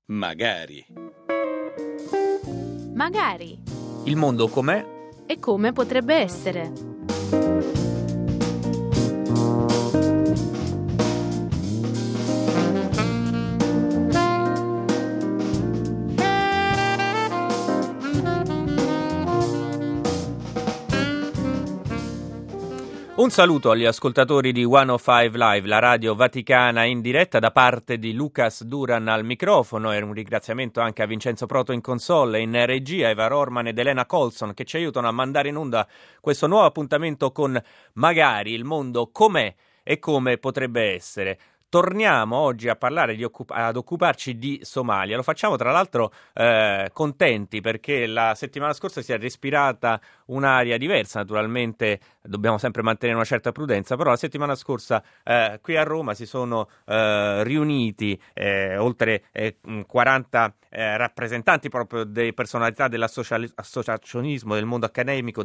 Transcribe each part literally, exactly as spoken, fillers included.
Magari. Magari. Il mondo com'è? E come potrebbe essere. Un saluto agli ascoltatori di centocinque Live, la radio vaticana in diretta, da parte di Lucas Duran al microfono, e un ringraziamento anche a Vincenzo Proto in console, in regia, Eva Rorman ed Elena Colson, che ci aiutano a mandare in onda questo nuovo appuntamento con Magari, il mondo com'è e come potrebbe essere. Torniamo oggi a parlare, di occup- ad occuparci di Somalia. Lo facciamo tra l'altro eh, contenti, perché la settimana scorsa si è respirata un'aria diversa. Naturalmente dobbiamo sempre mantenere una certa prudenza, però la settimana scorsa eh, qui a Roma si sono eh, riuniti eh, oltre eh, quaranta eh, rappresentanti proprio delle personalità dell'associazionismo, del mondo accademico,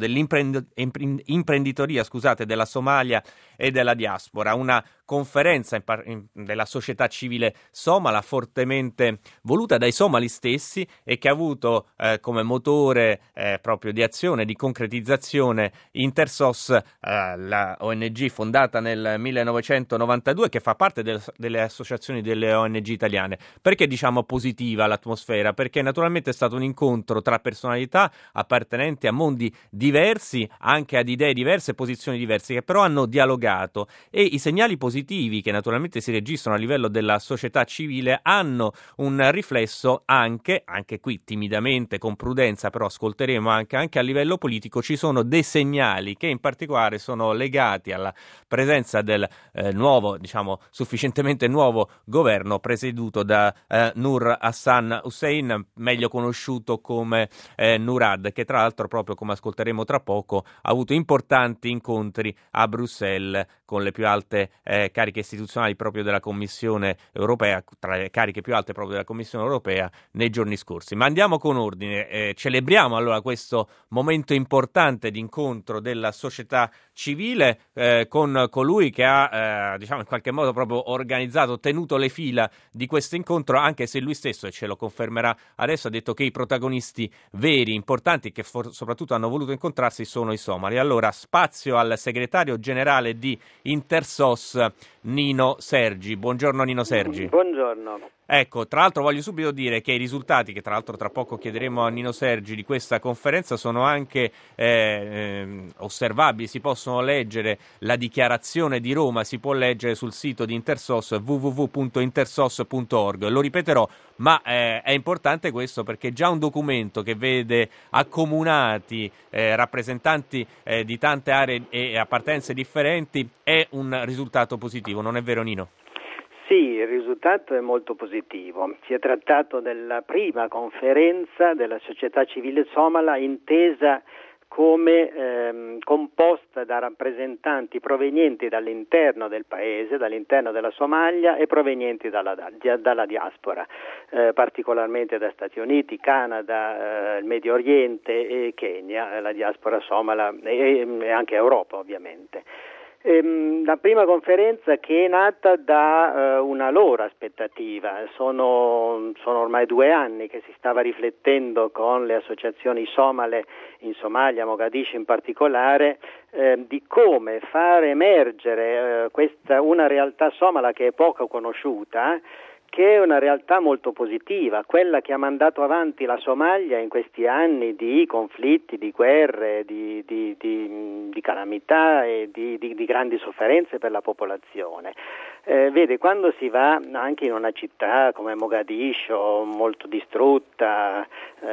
dell'imprenditoria, scusate, della Somalia e della diaspora. Una conferenza in par- in, della società civile somala, fortemente voluta dai somali stessi, e che ha avuto eh, come motore eh, proprio di azione, di concretizzazione, Intersos, eh, la O N G fondata nel millenovecentonovantadue, che fa parte del, delle associazioni delle O N G italiane. Perché diciamo positiva l'atmosfera? Perché naturalmente è stato un incontro tra personalità appartenenti a mondi diversi, anche ad idee diverse, posizioni diverse, che però hanno dialogato, e i segnali positivi che naturalmente si registrano a livello della società civile hanno un riflesso anche, anche qui timidamente, con prudenza, però ascolteremo anche, anche a livello politico. Ci sono dei segnali che in particolare sono legati alla presenza del eh, nuovo, diciamo sufficientemente nuovo governo presieduto da eh, Nur Hassan Hussein, meglio conosciuto come eh, Nurad, che tra l'altro, proprio come ascolteremo tra poco, ha avuto importanti incontri a Bruxelles con le più alte eh, cariche istituzionali proprio della Commissione europea, tra le cariche più alte proprio della Commissione europea nei giorni scorsi. Ma andiamo con ordine, eh, celebriamo allora questo momento importante di incontro della società civile eh, con colui che ha eh, diciamo in qualche modo proprio organizzato, tenuto le fila di questo incontro, anche se lui stesso, e ce lo confermerà adesso, ha detto che i protagonisti veri, importanti, che for- soprattutto hanno voluto incontrarsi, sono i somali. Allora, spazio al segretario generale di Intersos, Nino Sergi. Buongiorno Nino Sergi. Buongiorno. Ecco, tra l'altro voglio subito dire che i risultati, che tra l'altro tra poco chiederemo a Nino Sergi, di questa conferenza sono anche eh, osservabili, si possono leggere, la dichiarazione di Roma si può leggere sul sito di Intersos, w w w punto intersos punto org. Lo ripeterò, ma eh, è importante questo perché già un documento che vede accomunati eh, rappresentanti eh, di tante aree e appartenenze differenti è un risultato positivo, non è vero Nino? Sì, il risultato è molto positivo. Si è trattato della prima conferenza della società civile somala intesa come ehm, composta da rappresentanti provenienti dall'interno del paese, dall'interno della Somalia, e provenienti dalla, dalla diaspora, eh, particolarmente da Stati Uniti, Canada, eh, il Medio Oriente e Kenya, la diaspora somala, e, e anche Europa ovviamente. La prima conferenza che è nata da uh, una loro aspettativa. Sono, sono ormai due anni che si stava riflettendo con le associazioni somale in Somalia, Mogadiscio in particolare, eh, di come far emergere eh, questa, una realtà somala che è poco conosciuta, che è una realtà molto positiva, quella che ha mandato avanti la Somalia in questi anni di conflitti, di guerre, di, di, di, di calamità e di, di, di grandi sofferenze per la popolazione. Eh, vede, quando si va anche in una città come Mogadiscio, molto distrutta,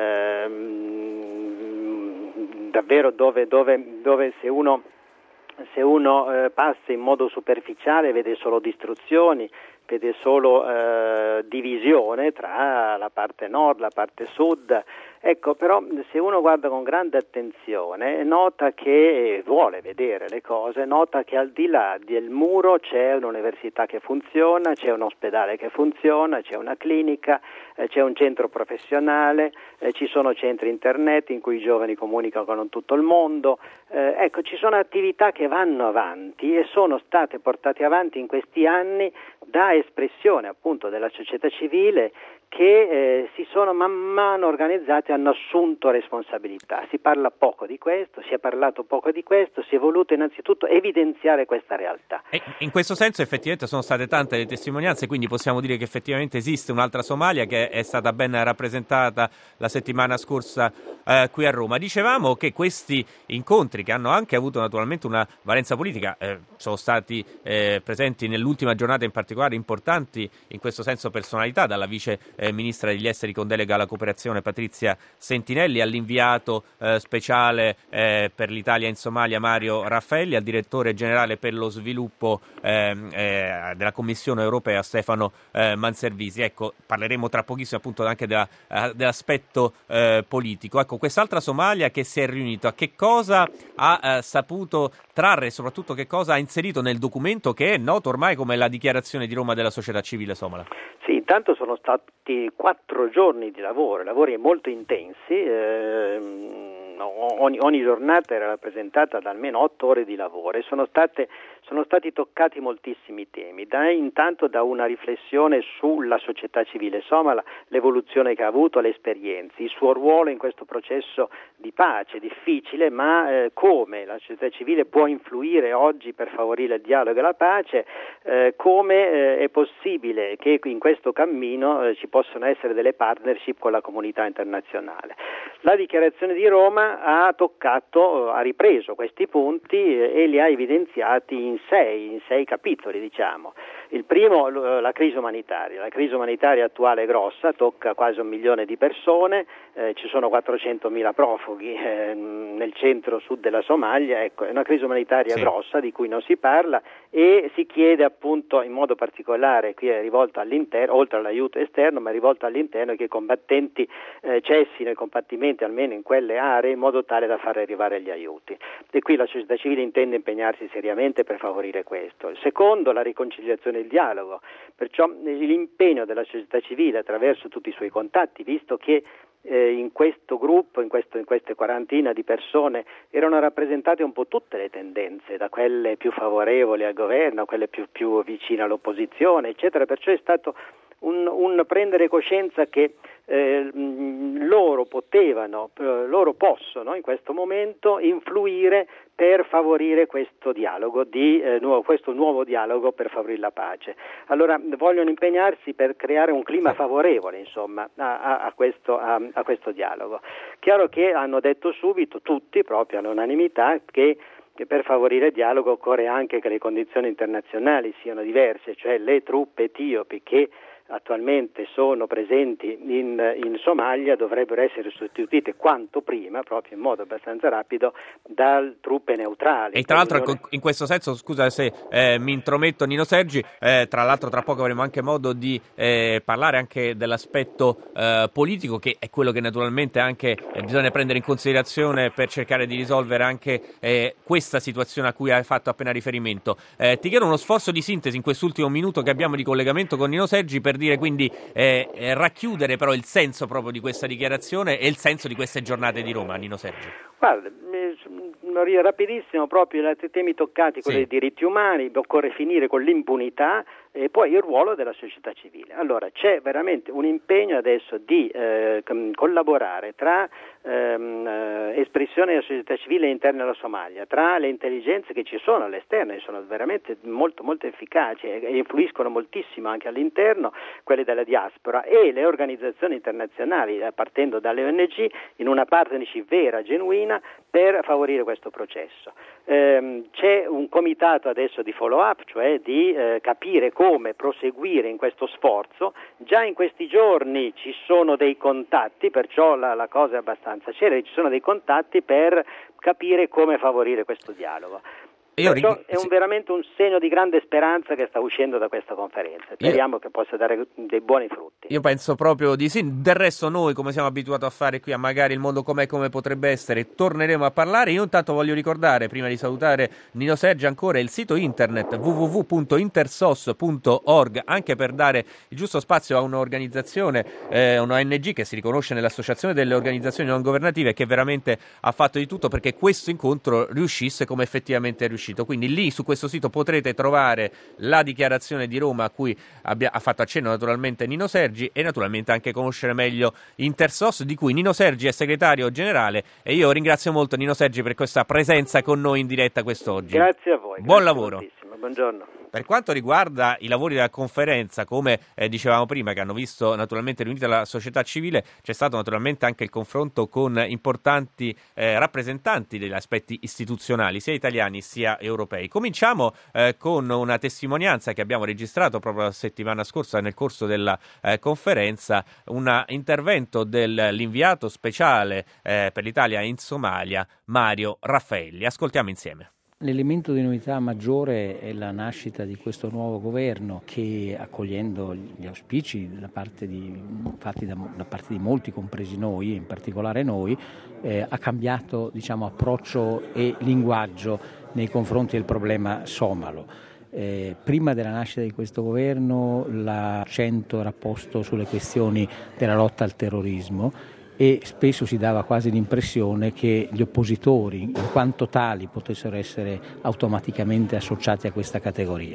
ehm, davvero dove, dove, dove se uno, se uno eh, passa in modo superficiale vede solo distruzioni, vede solo eh, divisione tra la parte nord, la parte sud, Ecco, però se uno guarda con grande attenzione nota che vuole vedere le cose, nota che al di là del muro c'è un'università che funziona, c'è un ospedale che funziona, c'è una clinica, eh, c'è un centro professionale, eh, ci sono centri internet in cui i giovani comunicano con tutto il mondo, eh, ecco, ci sono attività che vanno avanti e sono state portate avanti in questi anni da espressione appunto della società civile che eh, si sono man mano organizzati e hanno assunto responsabilità. Si parla poco di questo, si è parlato poco di questo, si è voluto innanzitutto evidenziare questa realtà. E in questo senso effettivamente sono state tante le testimonianze, quindi possiamo dire che effettivamente esiste un'altra Somalia che è stata ben rappresentata la settimana scorsa eh, qui a Roma. Dicevamo che questi incontri, che hanno anche avuto naturalmente una valenza politica, eh, sono stati eh, presenti nell'ultima giornata in particolare importanti in questo senso personalità, dalla vice Eh, ministra degli esteri con delega alla cooperazione Patrizia Sentinelli, all'inviato eh, speciale eh, per l'Italia in Somalia Mario Raffaelli, al direttore generale per lo sviluppo eh, eh, della Commissione europea Stefano eh, Manservisi. Ecco, parleremo tra pochissimo appunto anche della, eh, dell'aspetto eh, politico. Ecco, quest'altra Somalia che si è riunita, che cosa ha eh, saputo trarre e soprattutto che cosa ha inserito nel documento che è noto ormai come la dichiarazione di Roma della società civile somala? Sì, intanto sono stati quattro giorni di lavoro, lavori molto intensi, ehm, ogni, ogni giornata era rappresentata da almeno otto ore di lavoro e sono state sono stati toccati moltissimi temi, da, intanto da una riflessione sulla società civile somala, l'evoluzione che ha avuto, le esperienze, il suo ruolo in questo processo di pace difficile, ma eh, come la società civile può influire oggi per favorire il dialogo e la pace, eh, come eh, è possibile che in questo cammino eh, ci possano essere delle partnership con la comunità internazionale. La dichiarazione di Roma ha toccato, ha ripreso questi punti eh, e li ha evidenziati in sei, in sei capitoli, diciamo. Il primo, la crisi umanitaria. La crisi umanitaria attuale è grossa, tocca quasi un milione di persone, eh, ci sono quattrocentomila profughi eh, nel centro-sud della Somalia, ecco, è una crisi umanitaria sì. grossa di cui non si parla e si chiede appunto in modo particolare, qui è rivolto all'interno, oltre all'aiuto esterno, ma è rivolto all'interno che i combattenti eh, cessino i combattimenti almeno in quelle aree in modo tale da far arrivare gli aiuti. E qui la società civile intende impegnarsi seriamente per favorire questo. Il secondo, la riconciliazione e il dialogo, perciò l'impegno della società civile attraverso tutti i suoi contatti, visto che eh, in questo gruppo, in, questo, in queste quarantina di persone erano rappresentate un po' tutte le tendenze, da quelle più favorevoli al governo a quelle più, più vicine all'opposizione, eccetera, perciò è stato un, un prendere coscienza che eh, loro potevano, eh, loro possono in questo momento influire per favorire questo dialogo, di, eh, nuovo, questo nuovo dialogo per favorire la pace. Allora vogliono impegnarsi per creare un clima favorevole, insomma, a, a, a, questo, a, a questo dialogo. Chiaro che hanno detto subito tutti, proprio all'unanimità, che che per favorire il dialogo occorre anche che le condizioni internazionali siano diverse, cioè le truppe etiopi che attualmente sono presenti in, in Somalia dovrebbero essere sostituite quanto prima, proprio in modo abbastanza rapido, da truppe neutrali. E tra l'altro in questo senso, scusa se eh, mi intrometto Nino Sergi, eh, tra l'altro tra poco avremo anche modo di eh, parlare anche dell'aspetto eh, politico, che è quello che naturalmente anche eh, bisogna prendere in considerazione per cercare di risolvere anche eh, questa situazione a cui hai fatto appena riferimento. Eh, ti chiedo uno sforzo di sintesi in quest'ultimo minuto che abbiamo di collegamento con Nino Sergi per dire quindi eh, eh, racchiudere però il senso proprio di questa dichiarazione e il senso di queste giornate di Roma, Nino Sergi. Guarda, rapidissimo proprio i temi toccati, quelli sì. dei diritti umani, occorre finire con l'impunità e poi il ruolo della società civile. Allora c'è veramente un impegno adesso di eh, collaborare tra ehm, espressione della società civile interna alla Somalia, tra le intelligenze che ci sono all'esterno e sono veramente molto molto efficaci e influiscono moltissimo anche all'interno, quelle della diaspora, e le organizzazioni internazionali partendo dalle O N G in una partnership vera, genuina, per favorire questo processo. Ehm, c'è un comitato adesso di follow up, cioè di eh, capire come proseguire in questo sforzo. Già in questi giorni ci sono dei contatti, perciò la, la cosa è abbastanza celere, ci sono dei contatti per capire come favorire questo dialogo. io Perciò ring- è un, veramente un segno di grande speranza che sta uscendo da questa conferenza. Speriamo io... che possa dare dei buoni frutti. Io penso proprio di sì. Del resto noi, come siamo abituati a fare qui a Magari il mondo com'è, come potrebbe essere, torneremo a parlare. Io intanto voglio ricordare, prima di salutare Nino Sergi, ancora il sito internet w w w punto intersos punto org, anche per dare il giusto spazio a un'organizzazione, eh, una O N G che si riconosce nell'Associazione delle Organizzazioni Non Governative, che veramente ha fatto di tutto perché questo incontro riuscisse come effettivamente è riuscito. Quindi lì su questo sito potrete trovare la dichiarazione di Roma a cui abbia, ha fatto accenno naturalmente Nino Sergi, e naturalmente anche conoscere meglio Intersos, di cui Nino Sergi è segretario generale, e io ringrazio molto Nino Sergi per questa presenza con noi in diretta quest'oggi. Grazie a voi. Buon grazie lavoro. Moltissimo. Buongiorno. Per quanto riguarda i lavori della conferenza, come eh, dicevamo prima, che hanno visto naturalmente riunita la società civile, c'è stato naturalmente anche il confronto con importanti eh, rappresentanti degli aspetti istituzionali, sia italiani sia europei. Cominciamo eh, con una testimonianza che abbiamo registrato proprio la settimana scorsa nel corso della eh, conferenza, un intervento dell'inviato speciale eh, per l'Italia in Somalia, Mario Raffaelli. Ascoltiamo insieme. L'elemento di novità maggiore è la nascita di questo nuovo governo che, accogliendo gli auspici da parte di, fatti da, da parte di molti, compresi noi, in particolare noi, eh, ha cambiato, diciamo, approccio e linguaggio nei confronti del problema somalo. Eh, prima della nascita di questo governo l'accento era posto sulle questioni della lotta al terrorismo, e spesso si dava quasi l'impressione che gli oppositori, in quanto tali, potessero essere automaticamente associati a questa categoria.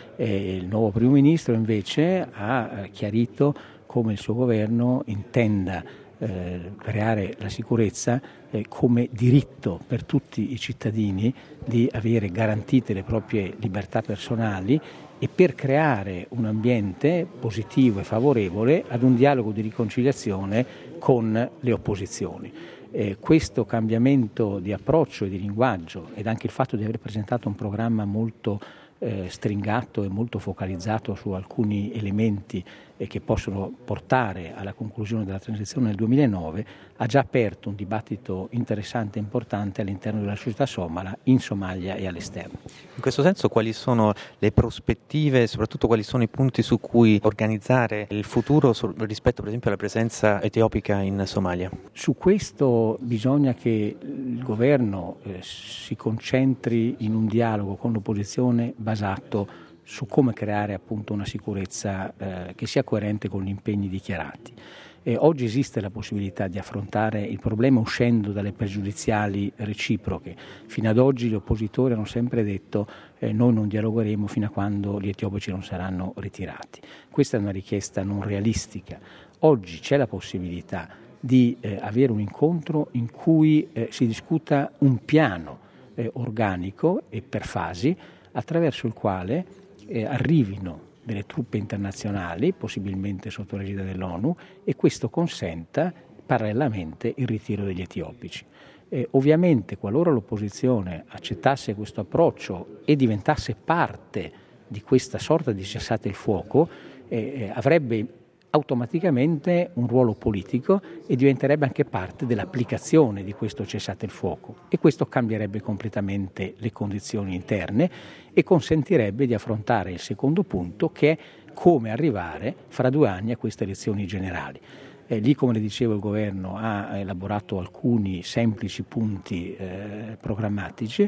E il nuovo primo ministro invece ha chiarito come il suo governo intenda eh, creare la sicurezza eh, come diritto per tutti i cittadini di avere garantite le proprie libertà personali, e per creare un ambiente positivo e favorevole ad un dialogo di riconciliazione con le opposizioni. Eh, questo cambiamento di approccio e di linguaggio, ed anche il fatto di aver presentato un programma molto eh, stringato e molto focalizzato su alcuni elementi eh, che possono portare alla conclusione della transizione nel duemilanove, ha già aperto un dibattito interessante e importante all'interno della società somala, in Somalia e all'esterno. In questo senso, quali sono le prospettive e soprattutto quali sono i punti su cui organizzare il futuro rispetto per esempio alla presenza etiopica in Somalia? Su questo bisogna che il governo eh, si concentri in un dialogo con l'opposizione basato su come creare appunto una sicurezza eh, che sia coerente con gli impegni dichiarati. Eh, oggi esiste la possibilità di affrontare il problema uscendo dalle pregiudiziali reciproche. Fino ad oggi gli oppositori hanno sempre detto eh, noi non dialogheremo fino a quando gli etiopici non saranno ritirati. Questa è una richiesta non realistica. Oggi c'è la possibilità di eh, avere un incontro in cui eh, si discuta un piano eh, organico e per fasi, attraverso il quale eh, arrivino delle truppe internazionali, possibilmente sotto l'egida dell'ONU, e questo consenta parallelamente il ritiro degli etiopici. Eh, ovviamente, qualora l'opposizione accettasse questo approccio e diventasse parte di questa sorta di cessate il fuoco, eh, avrebbe automaticamente un ruolo politico e diventerebbe anche parte dell'applicazione di questo cessate il fuoco, e questo cambierebbe completamente le condizioni interne e consentirebbe di affrontare il secondo punto, che è come arrivare fra due anni a queste elezioni generali. Eh, lì, come le dicevo, il governo ha elaborato alcuni semplici punti eh, programmatici,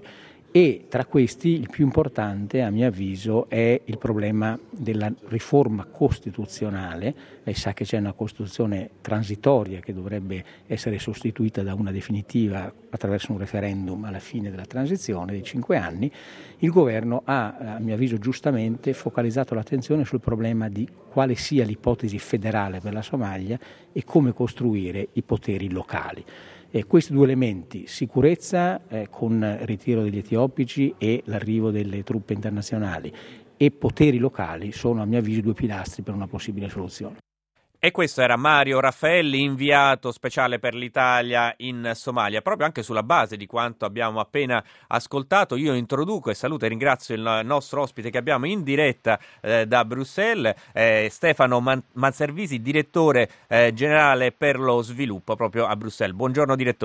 e tra questi il più importante, a mio avviso, è il problema della riforma costituzionale. Lei sa che c'è una Costituzione transitoria che dovrebbe essere sostituita da una definitiva attraverso un referendum alla fine della transizione dei cinque anni. Il governo ha, a mio avviso giustamente, focalizzato l'attenzione sul problema di quale sia l'ipotesi federale per la Somalia e come costruire i poteri locali. Eh, questi due elementi, sicurezza eh, con il ritiro degli etiopici e l'arrivo delle truppe internazionali, e poteri locali, sono a mio avviso due pilastri per una possibile soluzione. E questo era Mario Raffaelli, inviato speciale per l'Italia in Somalia. Proprio anche sulla base di quanto abbiamo appena ascoltato, io introduco e saluto e ringrazio il nostro ospite che abbiamo in diretta eh, da Bruxelles, eh, Stefano Man- Manservisi, direttore eh, generale per lo sviluppo proprio a Bruxelles. Buongiorno direttore.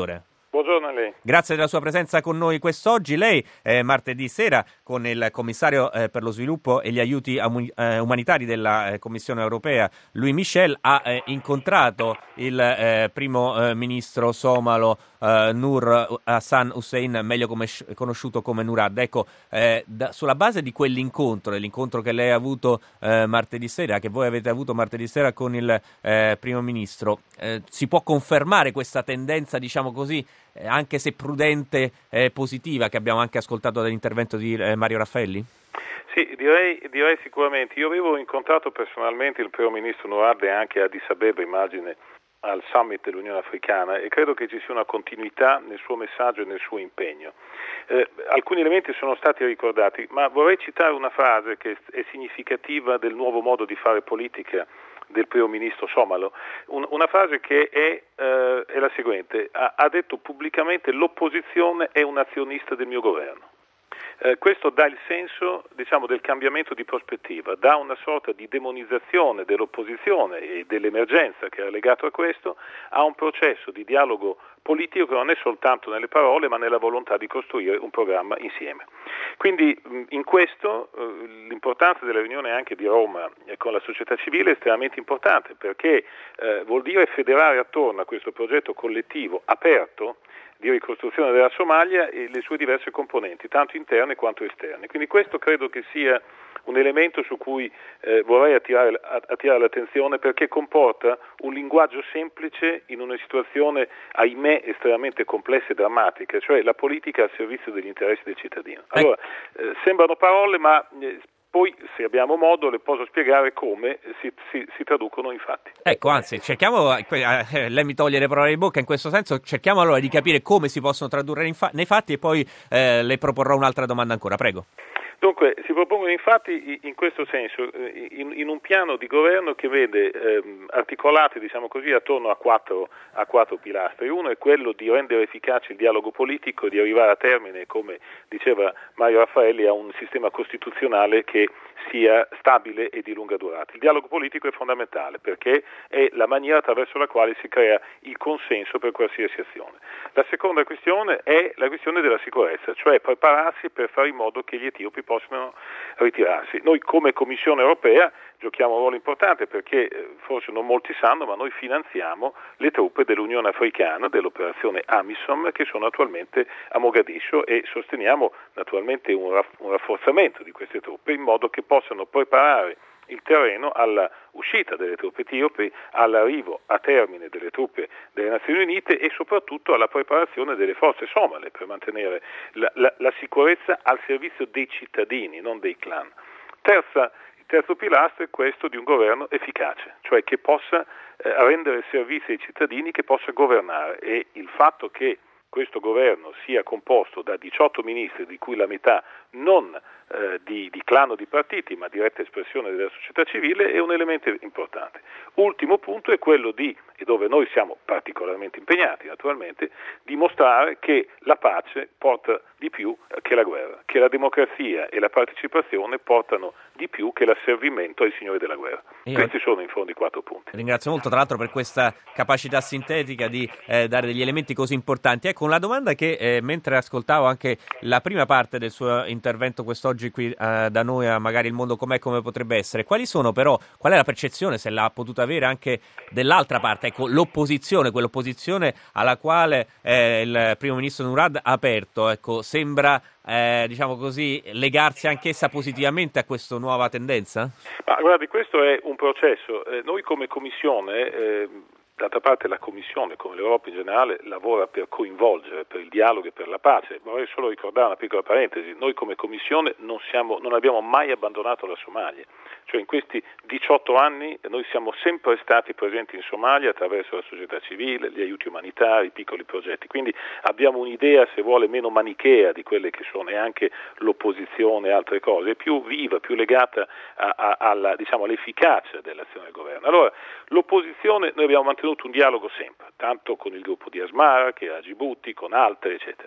Buongiorno a lei. Grazie della sua presenza con noi quest'oggi. Lei eh, martedì sera con il commissario eh, per lo sviluppo e gli aiuti um- eh, umanitari della eh, Commissione europea, Louis Michel, ha eh, incontrato il eh, primo eh, ministro somalo eh, Nur Hassan Hussein, meglio come, conosciuto come Nurad. Ecco, eh, da, sulla base di quell'incontro, dell'incontro che lei ha avuto eh, martedì sera, che voi avete avuto martedì sera con il eh, primo ministro, eh, si può confermare questa tendenza, diciamo così, eh, anche se prudente e positiva, che abbiamo anche ascoltato dall'intervento di eh, Mario Raffaelli? Sì, direi, direi sicuramente. Io avevo incontrato personalmente il primo ministro Nurad anche a Addis Abeba, immagine, al summit dell'Unione Africana, e credo che ci sia una continuità nel suo messaggio e nel suo impegno. Eh, alcuni elementi sono stati ricordati, ma vorrei citare una frase che è significativa del nuovo modo di fare politica del primo ministro somalo, un, una frase che è, eh, è la seguente: ha, ha detto pubblicamente: l'opposizione è un azionista del mio governo. Eh, questo dà il senso, diciamo, del cambiamento di prospettiva, dà una sorta di demonizzazione dell'opposizione e dell'emergenza che era legato a questo, a un processo di dialogo politico che non è soltanto nelle parole ma nella volontà di costruire un programma insieme. Quindi in questo eh, l'importanza della riunione anche di Roma eh, con la società civile è estremamente importante, perché eh, vuol dire federare attorno a questo progetto collettivo aperto di ricostruzione della Somalia e le sue diverse componenti, tanto interne quanto esterne. Quindi questo credo che sia un elemento su cui eh, vorrei attirare, attirare l'attenzione, perché comporta un linguaggio semplice in una situazione, ahimè, estremamente complessa e drammatica, cioè la politica al servizio degli interessi del cittadino. Allora, eh, sembrano parole, ma eh, poi, se abbiamo modo, le posso spiegare come si, si, si traducono in fatti. Ecco, anzi, cerchiamo, eh, lei mi toglie le parole di bocca, in questo senso cerchiamo allora di capire come si possono tradurre in fa- nei fatti, e poi eh, le proporrò un'altra domanda ancora, prego. Dunque, si propongono infatti in questo senso, in, in un piano di governo che vede ehm, articolati, diciamo così, attorno a quattro, a quattro pilastri. Uno è quello di rendere efficace il dialogo politico e di arrivare a termine, come diceva Mario Raffaelli, a un sistema costituzionale che sia stabile e di lunga durata. Il dialogo politico è fondamentale perché è la maniera attraverso la quale si crea il consenso per qualsiasi azione. La seconda questione è la questione della sicurezza, cioè prepararsi per fare in modo che gli etiopi possano ritirarsi. Noi come Commissione europea giochiamo un ruolo importante perché eh, forse non molti sanno, ma noi finanziamo le truppe dell'Unione Africana, dell'operazione AMISOM, che sono attualmente a Mogadiscio, e sosteniamo naturalmente un, raff- un rafforzamento di queste truppe in modo che possano preparare il terreno alla uscita delle truppe etiopi, all'arrivo a termine delle truppe delle Nazioni Unite e soprattutto alla preparazione delle forze somale per mantenere la, la, la sicurezza al servizio dei cittadini, non dei clan. Terza, il terzo pilastro è questo di un governo efficace, cioè che possa eh, rendere servizi ai cittadini, che possa governare, e il fatto che questo governo sia composto da diciotto ministri, di cui la metà non eh, di, di clan o di partiti, ma diretta espressione della società civile, è un elemento importante. Ultimo punto è quello di, e dove noi siamo particolarmente impegnati naturalmente, dimostrare che la pace porta di più che la guerra, che la democrazia e la partecipazione portano di più che l'asservimento ai signori della guerra. Io Questi sono in fondo i quattro punti. Ringrazio molto, tra l'altro, per questa capacità sintetica di eh, dare degli elementi così importanti. Ecco, una domanda che eh, mentre ascoltavo anche la prima parte del suo intervento quest'oggi qui eh, da noi a Magari il mondo com'è, come potrebbe essere, quali sono però, qual è la percezione, se l'ha potuta avere anche dell'altra parte, ecco, l'opposizione, quell'opposizione alla quale eh, il primo ministro Nurad ha aperto, ecco, sembra eh, diciamo così legarsi anch'essa positivamente a questa nuova tendenza? Ma guardi, questo è un processo. Eh, noi come Commissione, eh, d'altra parte la Commissione, come l'Europa in generale, lavora per coinvolgere, per il dialogo e per la pace. Vorrei solo ricordare una piccola parentesi: noi come Commissione non, siamo, non abbiamo mai abbandonato la Somalia. Cioè in questi diciotto anni noi siamo sempre stati presenti in Somalia attraverso la società civile, gli aiuti umanitari, i piccoli progetti, quindi abbiamo un'idea, se vuole, meno manichea di quelle che sono, e anche l'opposizione e altre cose, più viva, più legata a, a, alla, diciamo, all'efficacia dell'azione del governo. Allora, l'opposizione, noi abbiamo mantenuto un dialogo sempre, tanto con il gruppo di Asmara che a Djibouti, con altre, eccetera.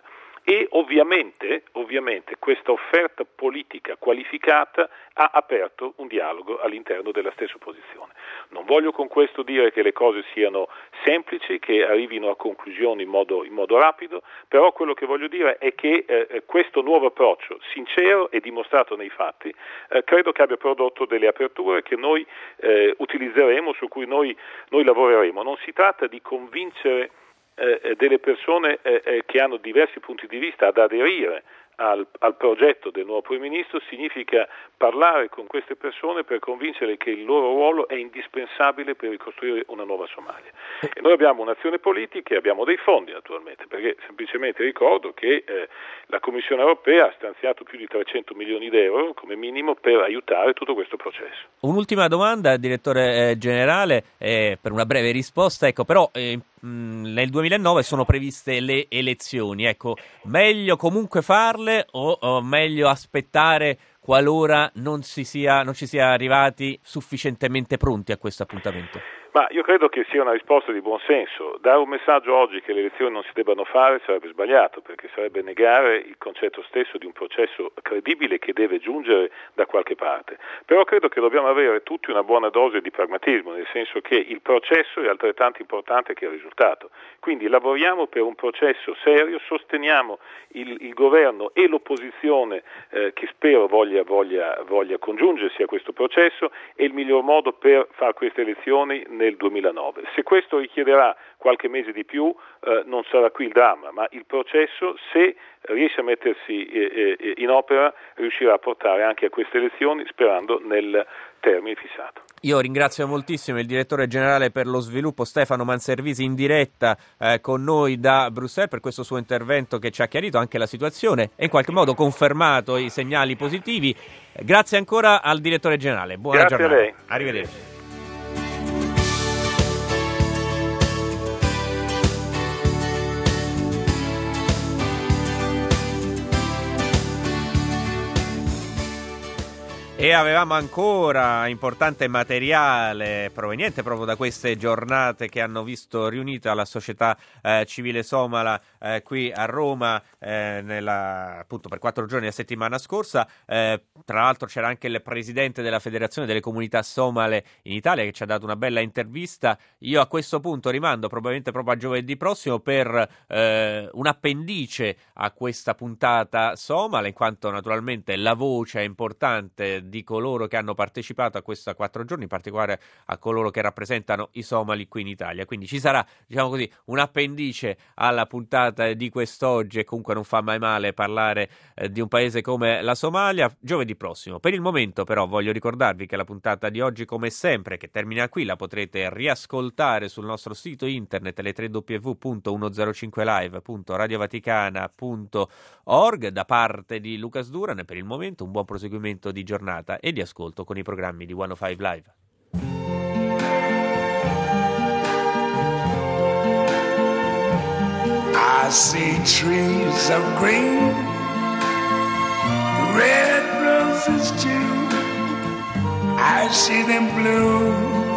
e ovviamente, ovviamente questa offerta politica qualificata ha aperto un dialogo all'interno della stessa opposizione. Non voglio con questo dire che le cose siano semplici, che arrivino a conclusioni in modo, in modo rapido, però quello che voglio dire è che eh, questo nuovo approccio sincero e dimostrato nei fatti eh, credo che abbia prodotto delle aperture che noi eh, utilizzeremo, su cui noi, noi lavoreremo. Non si tratta di convincere eh, delle persone eh, che hanno diversi punti di vista ad aderire Al, al progetto del nuovo Primo Ministro, significa parlare con queste persone per convincere che il loro ruolo è indispensabile per ricostruire una nuova Somalia. E noi abbiamo un'azione politica e abbiamo dei fondi naturalmente, perché semplicemente ricordo che eh, la Commissione Europea ha stanziato più di trecento milioni di euro come minimo per aiutare tutto questo processo. Un'ultima domanda, direttore eh, generale, eh, per una breve risposta, ecco, però eh, nel duemilanove sono previste le elezioni, ecco, meglio comunque farle o, o meglio aspettare qualora non si sia, non ci sia arrivati sufficientemente pronti a questo appuntamento? Ma io credo che sia una risposta di buon senso. Dare un messaggio oggi che le elezioni non si debbano fare sarebbe sbagliato, perché sarebbe negare il concetto stesso di un processo credibile che deve giungere da qualche parte. Però credo che dobbiamo avere tutti una buona dose di pragmatismo, nel senso che il processo è altrettanto importante che il risultato. Quindi lavoriamo per un processo serio, sosteniamo il, il governo e l'opposizione eh, che spero voglia, voglia, voglia congiungersi a questo processo, è il miglior modo per fare queste elezioni nel duemilanove. Se questo richiederà qualche mese di più eh, non sarà qui il dramma, ma il processo, se riesce a mettersi eh, eh, in opera, riuscirà a portare anche a queste elezioni, sperando nel termine fissato. Io ringrazio moltissimo il direttore generale per lo sviluppo Stefano Manservisi, in diretta eh, con noi da Bruxelles, per questo suo intervento che ci ha chiarito anche la situazione e in qualche modo confermato i segnali positivi. Grazie ancora al direttore generale. Buona Grazie giornata. a lei. Arrivederci. E avevamo ancora importante materiale proveniente proprio da queste giornate che hanno visto riunita la società eh, civile somala eh, qui a Roma eh, nella, appunto per quattro giorni la settimana scorsa. Eh, tra l'altro c'era anche il presidente della Federazione delle Comunità Somale in Italia che ci ha dato una bella intervista. Io a questo punto rimando probabilmente proprio a giovedì prossimo per eh, un appendice a questa puntata somala, in quanto naturalmente la voce è importante di coloro che hanno partecipato a questa quattro giorni, in particolare a coloro che rappresentano i somali qui in Italia. Quindi ci sarà, diciamo così, un appendice alla puntata di quest'oggi, e comunque non fa mai male parlare eh, di un paese come la Somalia giovedì prossimo. Per il momento però voglio ricordarvi che la puntata di oggi, come sempre, che termina qui, la potrete riascoltare sul nostro sito internet le tre w w w punto centocinque live punto radiovaticana punto org. Da parte di Lucas Duran, e per il momento un buon proseguimento di giornata e di ascolto con i programmi di centocinque Live. I see trees of green, red roses too. I see them bloom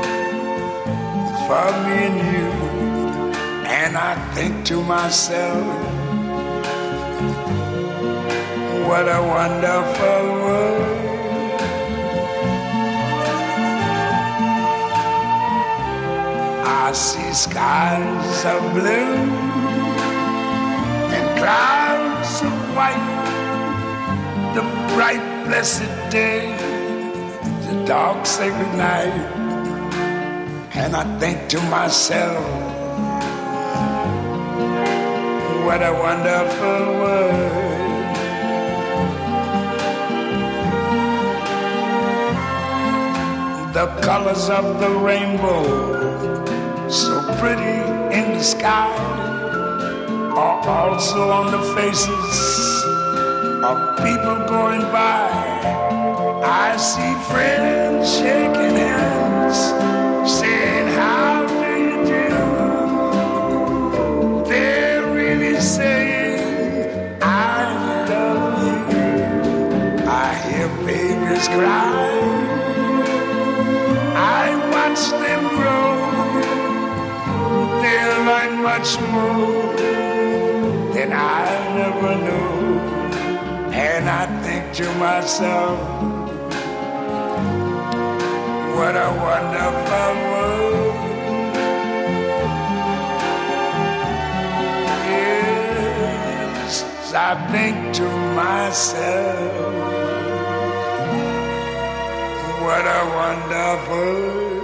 for me and you. And I think to myself, what a wonderful world. I see skies of blue and clouds of white, the bright blessed day, the dark sacred night. And I think to myself, what a wonderful world. The colors of the rainbow, so pretty in the sky, are also on the faces of people going by. I see friends shaking hands, saying, how do you do? They're really saying, I love you. I hear babies cry, I watch them grow. They'll learn much more than I never knew. And I think to myself, what a wonderful world. Yes, I think to myself, what a wonderful